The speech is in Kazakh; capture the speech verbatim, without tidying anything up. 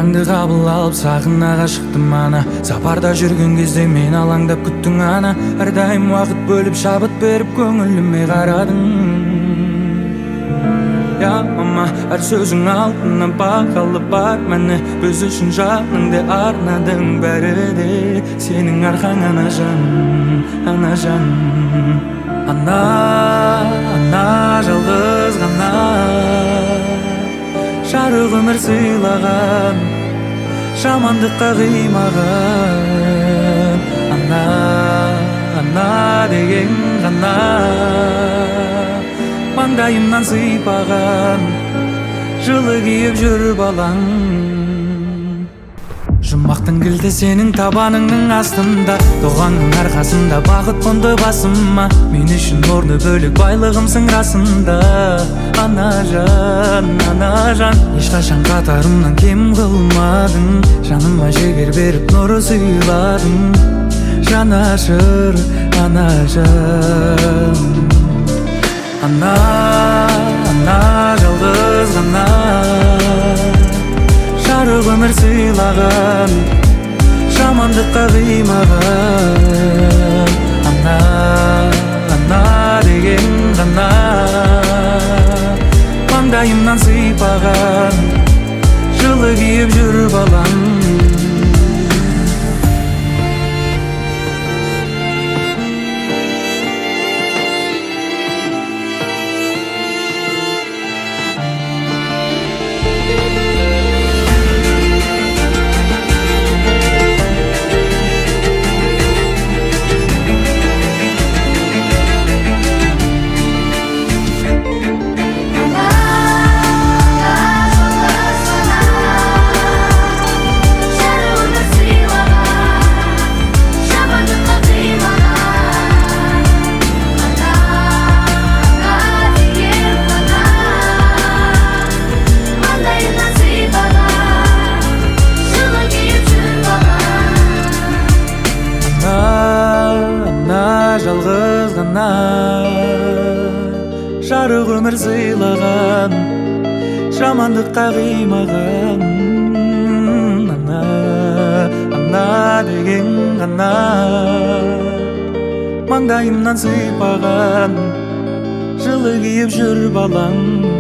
Хатыңды қабыл алып сағына ғашықтым ана. Сапарда жүрген кезде мен алаңдап күттің ана. Әрдайым уақыт бөліп шабыт беріп көңіліме қарадың. Я мама, әр сөзің алтыннан бағалы бар мәні. Біз үшін жаныңды арнадың бәрі де. Сенің арқаң ана жан, ана жан. Ана, ана жалғыз ғана жарық өмір сыйлаған, жамандыққа қимаған. Ана, ана деген ғана маңдайымнан сыйпаған, жылы киіп жүр балаң. Жұмақтың кілті сенің табаныңның астында, туғанның арқасында бақыт қонды басыма. Мен үшін орны бөлек байлығымсың расында. Ана жан, ана жан, ешқашан қатарымнан кем қылмадың. Жаныма жігер беріп нұры сыйладың. Жанашыр, ана жан. Ана, ана жалғыз ғана жарық өмір сыйлаған, жамандыққа қимаған. Ана, ана деген ғана маңдайымнан сыйпаған, жылы киіп жүр балаң. Жалғыз ғана жарық өмір сыйлаған, жамандыққа қимаған. Ана, ана деген ғана маңдайымнан сыйпаған, жылы киіп жүр балаң.